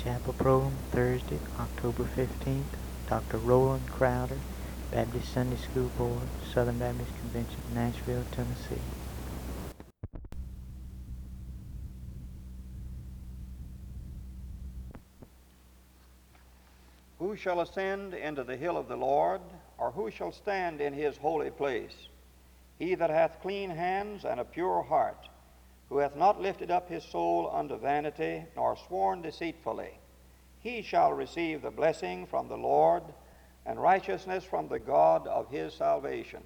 Chapel Program, Thursday, October 15th. Dr. Roland Crowder, Baptist Sunday School Board, Southern Baptist Convention, Nashville, Tennessee. Who shall ascend into the hill of the Lord, or who shall stand in his holy place? He that hath clean hands and a pure heart, who hath not lifted up his soul unto vanity, nor sworn deceitfully, he shall receive the blessing from the Lord, and righteousness from the God of his salvation.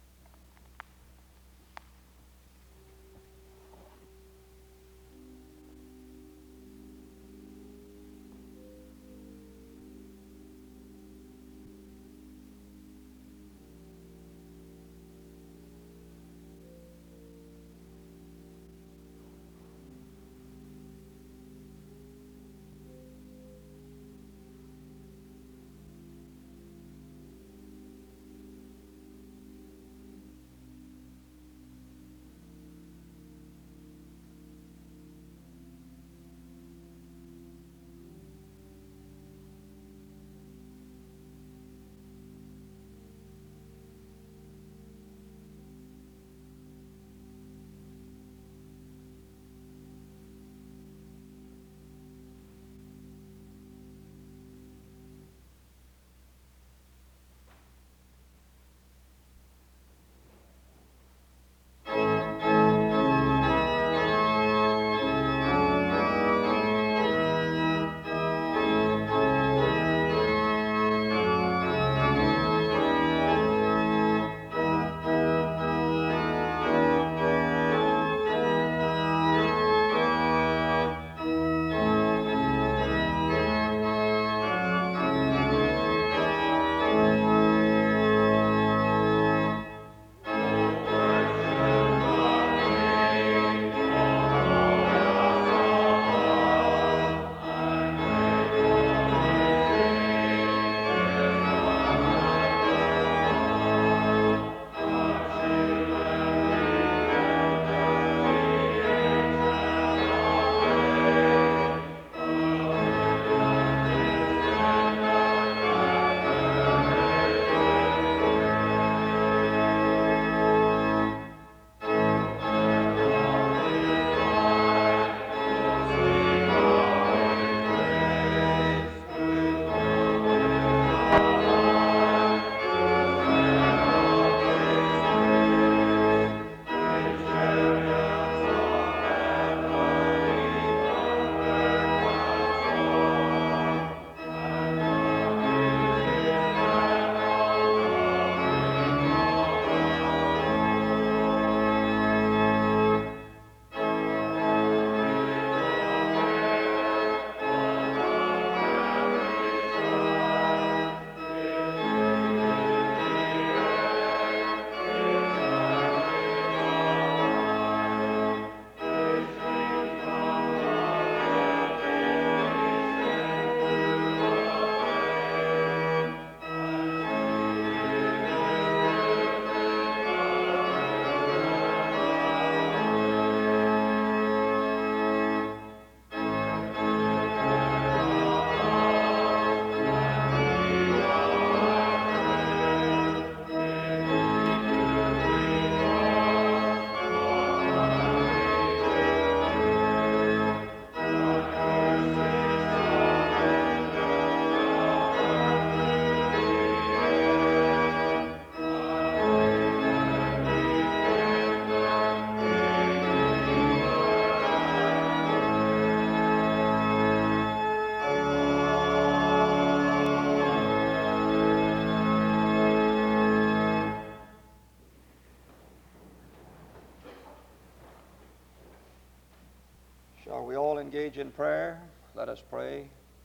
Shall we all engage in prayer? Let us pray.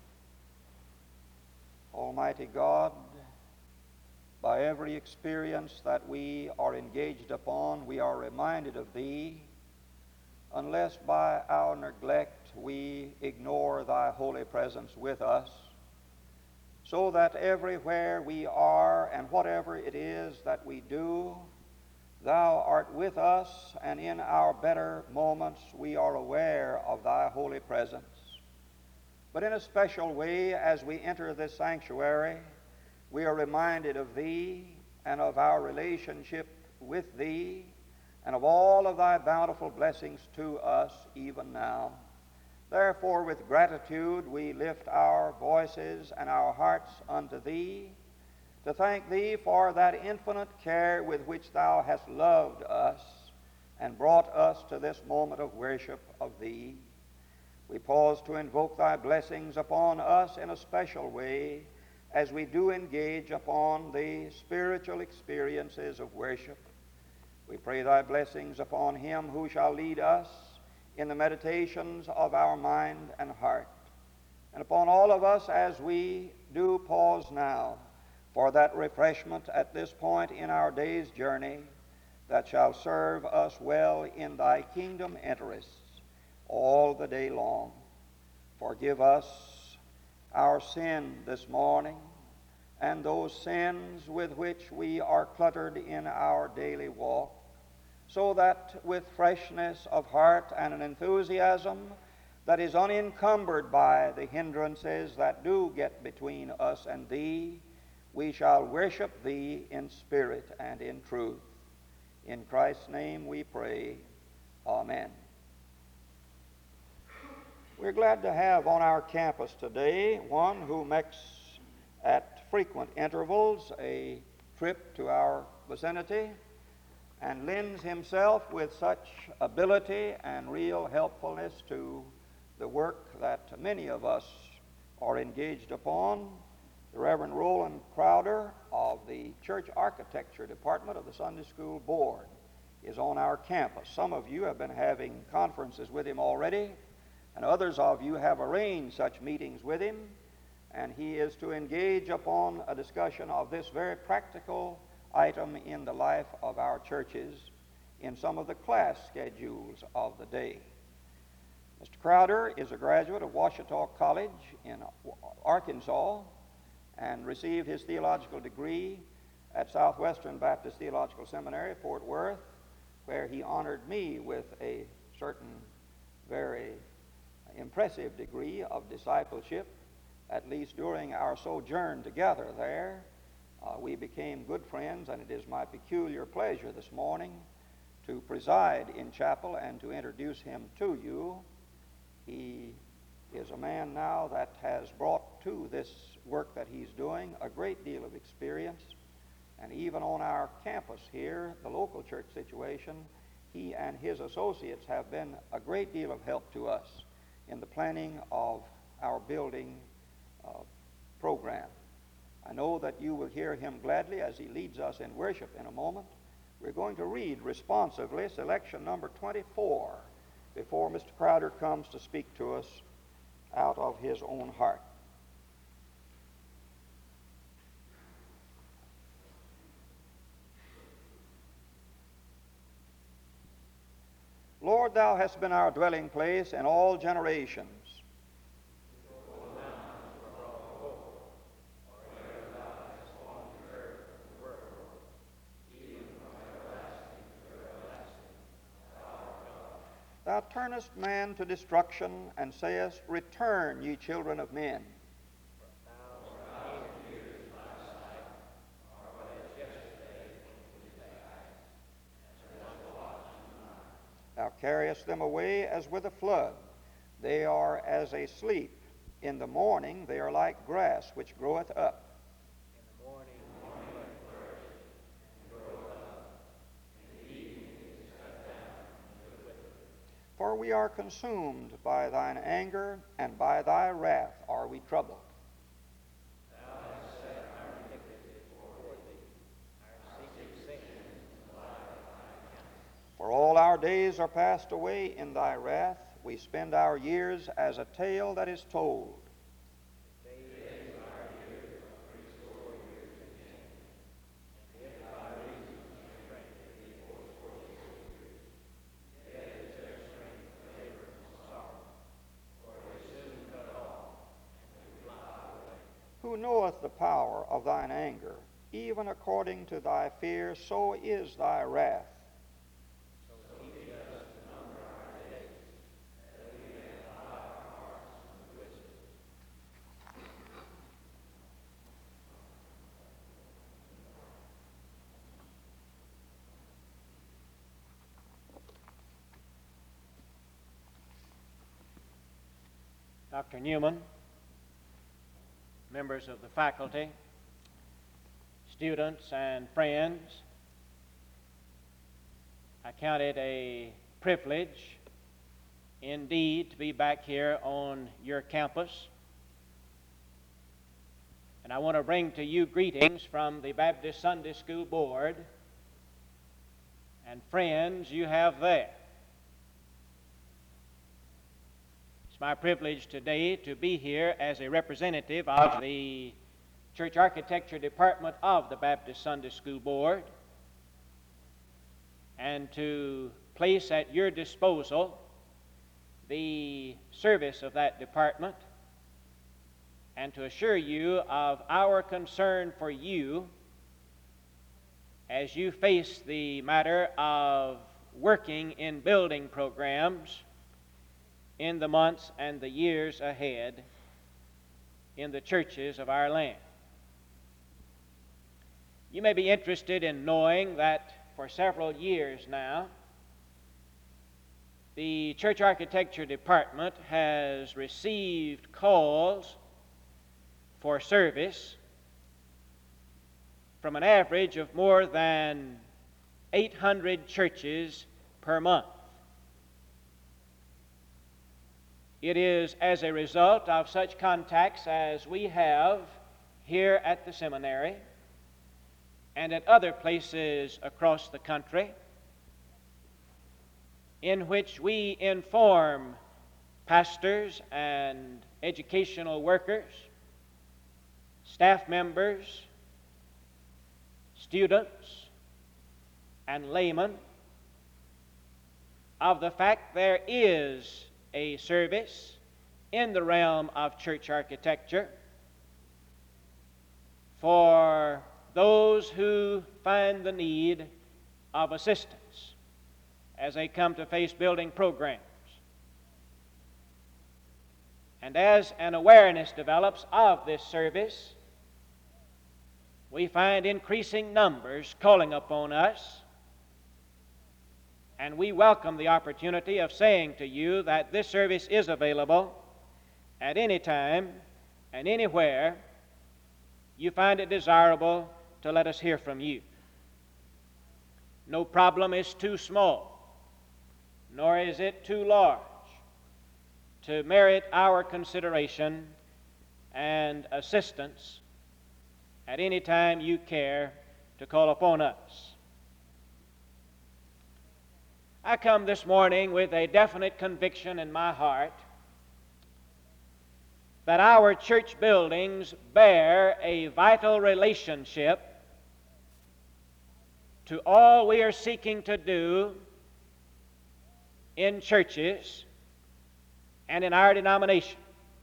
Almighty God, by every experience that we are engaged upon, we are reminded of Thee, unless by our neglect we ignore Thy holy presence with us, so that everywhere we are and whatever it is that we do, Thou art with us, and in our better moments we are aware of Thy holy presence. But in a special way, as we enter this sanctuary, we are reminded of Thee and of our relationship with Thee and of all of Thy bountiful blessings to us even now. Therefore, with gratitude, we lift our voices and our hearts unto Thee, to thank Thee for that infinite care with which Thou hast loved us and brought us to this moment of worship of Thee. We pause to invoke Thy blessings upon us in a special way as we do engage upon the spiritual experiences of worship. We pray Thy blessings upon him who shall lead us in the meditations of our mind and heart, and upon all of us as we do pause now for that refreshment at this point in our day's journey that shall serve us well in Thy kingdom interests all the day long. Forgive us our sin this morning and those sins with which we are cluttered in our daily walk, so that with freshness of heart and an enthusiasm that is unencumbered by the hindrances that do get between us and Thee, we shall worship Thee in spirit and in truth. In Christ's name we pray. Amen. We're glad to have on our campus today one who makes at frequent intervals a trip to our vicinity and lends himself with such ability and real helpfulness to the work that many of us are engaged upon. The Reverend Roland Crowder of the Church Architecture Department of the Sunday School Board is on our campus. Some of you have been having conferences with him already, and others of you have arranged such meetings with him, and he is to engage upon a discussion of this very practical item in the life of our churches in some of the class schedules of the day. Mr. Crowder is a graduate of Ouachita College in Arkansas and received his theological degree at Southwestern Baptist Theological Seminary, Fort Worth, where he honored me with a certain very impressive degree of discipleship, at least during our sojourn together there. We became good friends, and it is my peculiar pleasure this morning to preside in chapel and to introduce him to you. He is a man now that has brought to this work that he's doing a great deal of experience, and even on our campus here, the local church situation, he and his associates have been a great deal of help to us in the planning of our building program. I know that you will hear him gladly as he leads us in worship in a moment. We're going to read responsively selection number 24 before Mr. Crowder comes to speak to us out of his own heart. Lord, Thou hast been our dwelling place in all generations. Thou turnest man to destruction, and sayest, Return, ye children of men. Thou carriest them away as with a flood. They are as a sleep. In the morning they are like grass which groweth up. For we are consumed by thine anger, and by thy wrath are we troubled. Thou hast set our iniquity before thee, our secret sin in the light of thy countenance. For all our days are passed away in thy wrath. We spend our years as a tale that is told. The days of our years are threescore years again, and if thy reason strengthen thee fourscore years, yet is their strength labor and sorrow, for they soon cut off, and they fly away. Who knoweth the power of thine anger? Even according to thy fear, so is thy wrath. So teach us to number our days, that we may apply our hearts unto wisdom. Dr. Newman, members of the faculty, students, and friends, I count it a privilege indeed to be back here on your campus. And I want to bring to you greetings from the Baptist Sunday School Board and friends you have there. It's my privilege today to be here as a representative of the Church Architecture Department of the Baptist Sunday School Board and to place at your disposal the service of that department and to assure you of our concern for you as you face the matter of working in building programs in the months and the years ahead in the churches of our land. You may be interested in knowing that for several years now, the Church Architecture Department has received calls for service from an average of more than 800 churches per month. It is as a result of such contacts as we have here at the seminary and at other places across the country, in which we inform pastors and educational workers, staff members, students, and laymen of the fact there is a service in the realm of church architecture for those who find the need of assistance as they come to face building programs. And as an awareness develops of this service, we find increasing numbers calling upon us, and we welcome the opportunity of saying to you that this service is available at any time and anywhere you find it desirable to let us hear from you. No problem is too small, nor is it too large to merit our consideration and assistance at any time you care to call upon us. I come this morning with a definite conviction in my heart that our church buildings bear a vital relationship to all we are seeking to do in churches and in our denomination.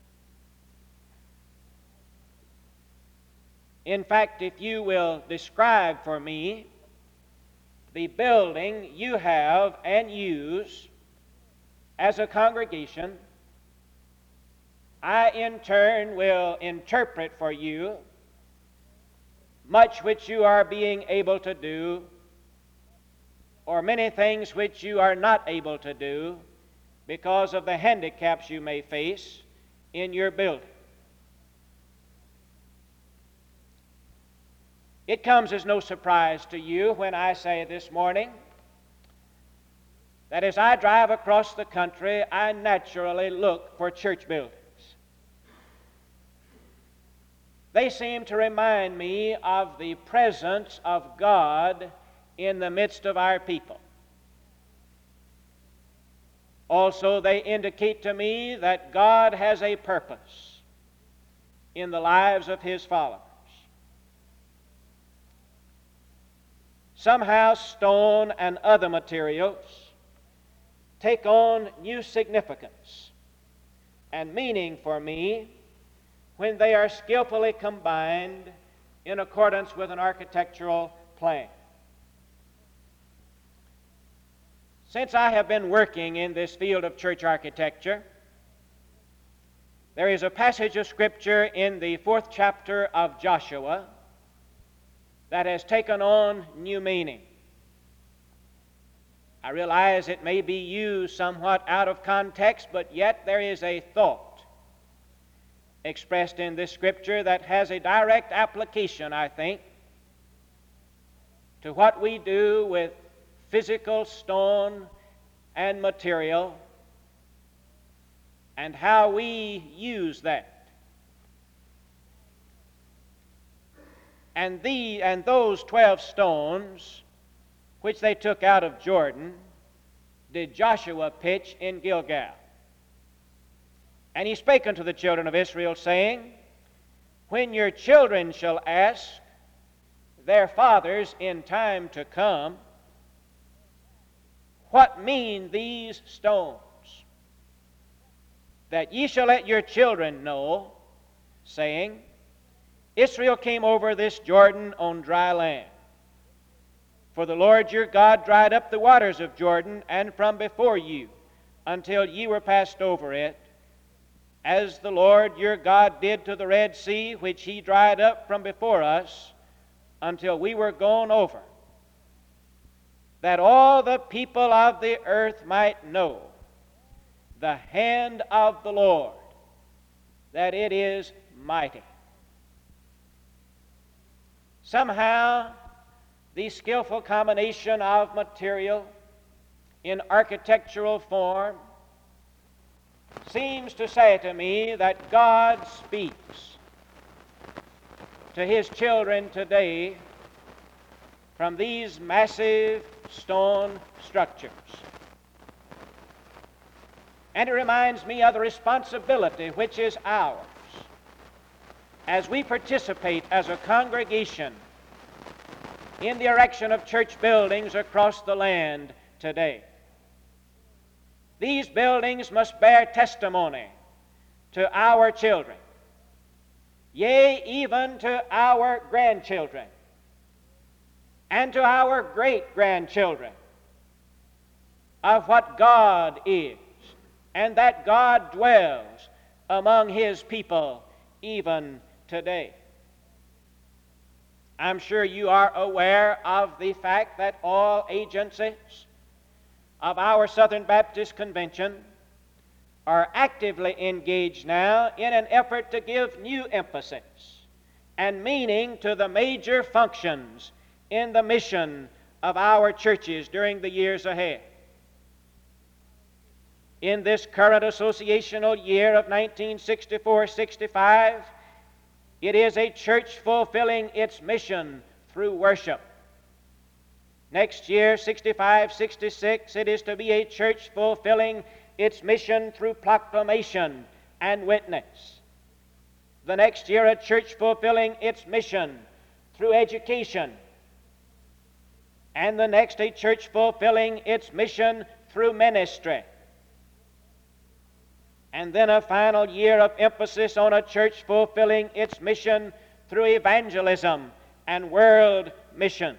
In fact, if you will describe for me the building you have and use as a congregation, I in turn will interpret for you much which you are being able to do, or many things which you are not able to do because of the handicaps you may face in your building. It comes as no surprise to you when I say this morning that as I drive across the country, I naturally look for church buildings. They seem to remind me of the presence of God in the midst of our people. Also, they indicate to me that God has a purpose in the lives of His followers. Somehow, stone and other materials take on new significance and meaning for me when they are skillfully combined in accordance with an architectural plan. Since I have been working in this field of church architecture, there is a passage of Scripture in the 4th chapter of Joshua that has taken on new meaning. I realize it may be used somewhat out of context, but yet there is a thought expressed in this scripture that has a direct application, I think, to what we do with physical stone and material and how we use that. And those 12 stones which they took out of Jordan did Joshua pitch in Gilgal. And he spake unto the children of Israel, saying, When your children shall ask their fathers in time to come, What mean these stones? That ye shall let your children know, saying, Israel came over this Jordan on dry land. For the Lord your God dried up the waters of Jordan, and from before you, until ye were passed over it, as the Lord your God did to the Red Sea, which he dried up from before us, until we were gone over, that all the people of the earth might know the hand of the Lord, that it is mighty. Somehow, the skillful combination of material in architectural form seems to say to me that God speaks to his children today from these massive stone structures. And it reminds me of the responsibility which is ours as we participate as a congregation in the erection of church buildings across the land today. These buildings must bear testimony to our children, yea, even to our grandchildren, and to our great-grandchildren, of what God is, and that God dwells among his people even today. I'm sure you are aware of the fact that all agencies of our Southern Baptist Convention are actively engaged now in an effort to give new emphasis and meaning to the major functions in the mission of our churches during the years ahead. In this current associational year of 1964-65, it is a church fulfilling its mission through worship. Next year, 65-66, it is to be a church fulfilling its mission through proclamation and witness. The next year, a church fulfilling its mission through education. And the next, a church fulfilling its mission through ministry. And then a final year of emphasis on a church fulfilling its mission through evangelism and world missions.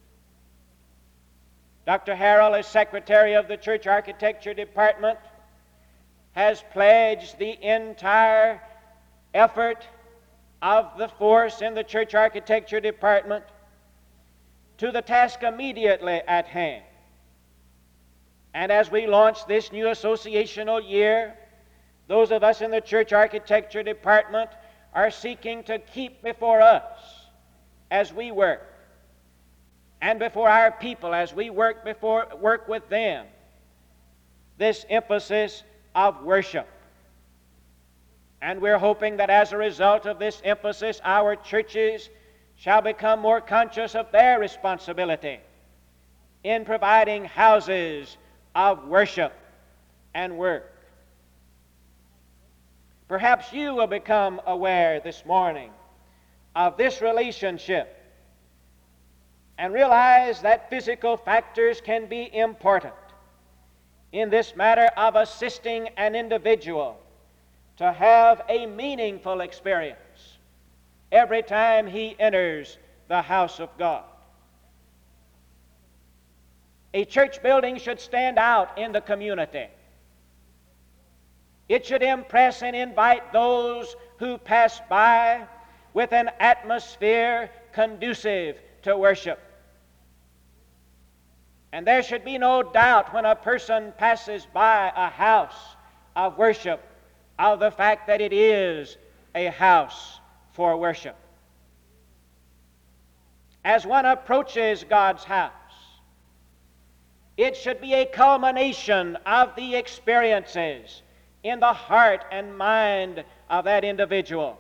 Dr. Harrell, as Secretary of the Church Architecture Department, has pledged the entire effort of the force in the Church Architecture Department to the task immediately at hand. And as we launch this new associational year, those of us in the Church Architecture Department are seeking to keep before us as we work, and before our people as we work with them, this emphasis of worship. And we're hoping that as a result of this emphasis, our churches shall become more conscious of their responsibility in providing houses of worship and work. Perhaps you will become aware this morning of this relationship and realize that physical factors can be important in this matter of assisting an individual to have a meaningful experience every time he enters the house of God. A church building should stand out in the community. It should impress and invite those who pass by with an atmosphere conducive to worship. And there should be no doubt when a person passes by a house of worship of the fact that it is a house for worship. As one approaches God's house, it should be a culmination of the experiences in the heart and mind of that individual.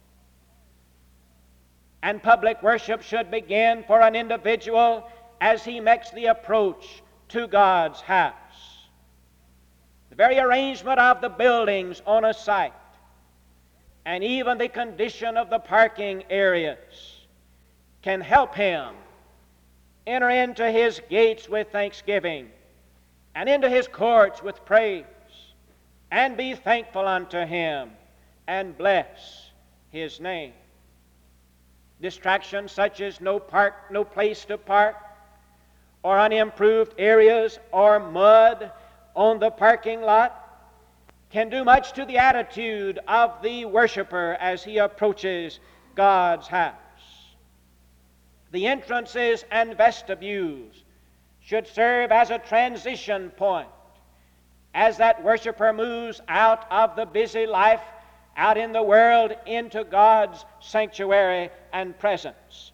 And public worship should begin for an individual as he makes the approach to God's house. The very arrangement of the buildings on a site, and even the condition of the parking areas, can help him enter into his gates with thanksgiving and into his courts with praise, and be thankful unto him and bless his name. Distractions such as no place to park, or unimproved areas, or mud on the parking lot, can do much to the attitude of the worshiper as he approaches God's house. The entrances and vestibules should serve as a transition point as that worshiper moves out of the busy life out in the world into God's sanctuary and presence.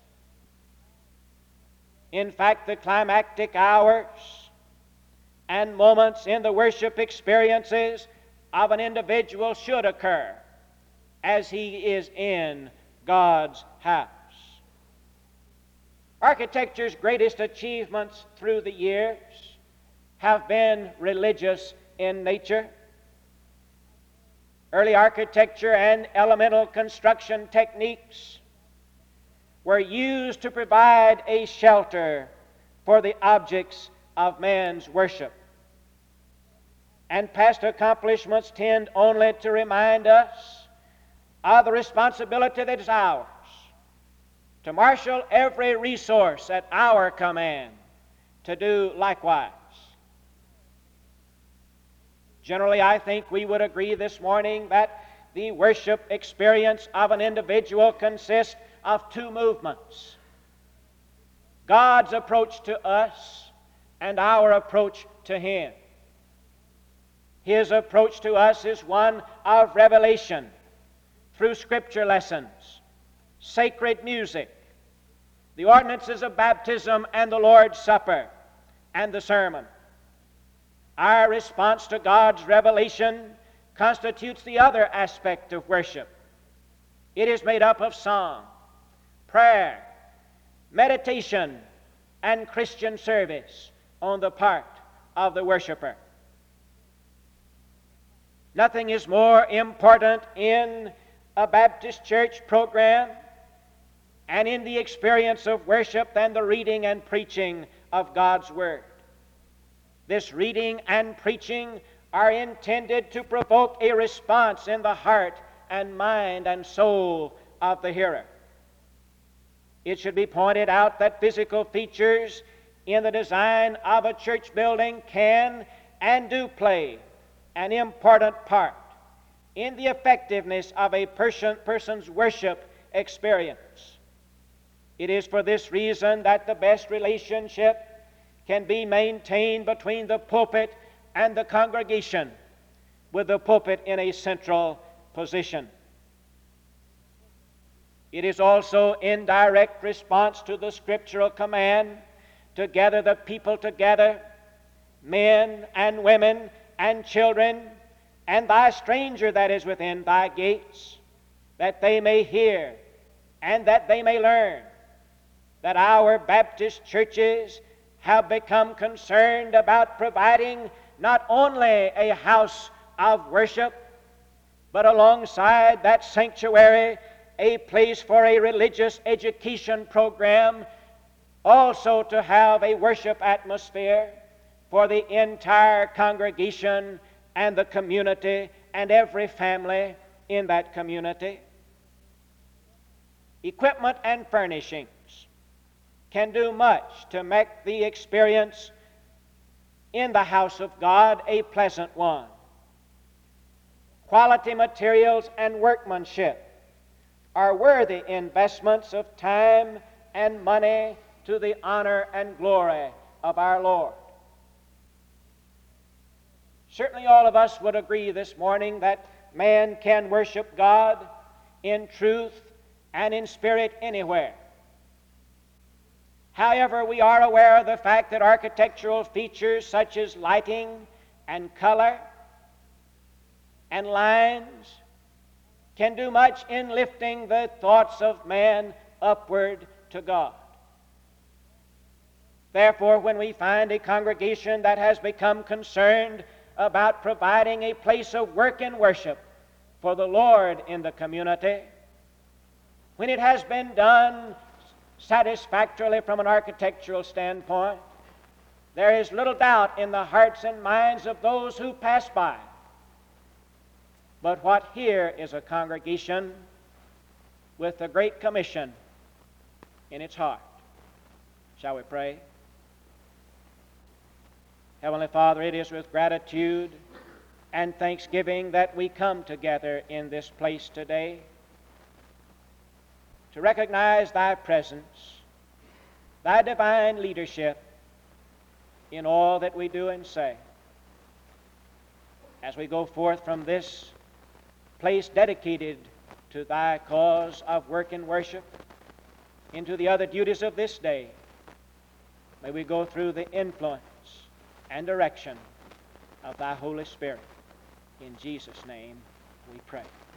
In fact, the climactic hours and moments in the worship experiences of an individual should occur as he is in God's house. Architecture's greatest achievements through the years have been religious in nature. Early architecture and elemental construction techniques were used to provide a shelter for the objects of man's worship. And past accomplishments tend only to remind us of the responsibility that is ours to marshal every resource at our command to do likewise. Generally, I think we would agree this morning that the worship experience of an individual consists of two movements: God's approach to us and our approach to Him. His approach to us is one of revelation through Scripture lessons, sacred music, the ordinances of baptism and the Lord's Supper, and the sermon. Our response to God's revelation constitutes the other aspect of worship. It is made up of song, prayer, meditation, and Christian service on the part of the worshiper. Nothing is more important in a Baptist church program and in the experience of worship than the reading and preaching of God's Word. This reading and preaching are intended to provoke a response in the heart and mind and soul of the hearer. It should be pointed out that physical features in the design of a church building can and do play an important part in the effectiveness of a person's worship experience. It is for this reason that the best relationship can be maintained between the pulpit and the congregation, with the pulpit in a central position. It is also in direct response to the scriptural command to gather the people together, men and women and children, and thy stranger that is within thy gates, that they may hear and that they may learn, that our Baptist churches have become concerned about providing not only a house of worship, but alongside that sanctuary, a place for a religious education program, also to have a worship atmosphere for the entire congregation and the community and every family in that community. Equipment and furnishings can do much to make the experience in the house of God a pleasant one. Quality materials and workmanship are worthy investments of time and money to the honor and glory of our Lord. Certainly all of us would agree this morning that man can worship God in truth and in spirit anywhere. However, we are aware of the fact that architectural features such as lighting and color and lines can do much in lifting the thoughts of man upward to God. Therefore, when we find a congregation that has become concerned about providing a place of work and worship for the Lord in the community, when it has been done satisfactorily from an architectural standpoint, there is little doubt in the hearts and minds of those who pass by. But what here is a congregation with the Great Commission in its heart. Shall we pray? Heavenly Father, it is with gratitude and thanksgiving that we come together in this place today to recognize Thy presence, Thy divine leadership in all that we do and say. As we go forth from this place dedicated to Thy cause of work and worship into the other duties of this day, may we go through the influence and direction of Thy Holy Spirit. In Jesus' name we pray.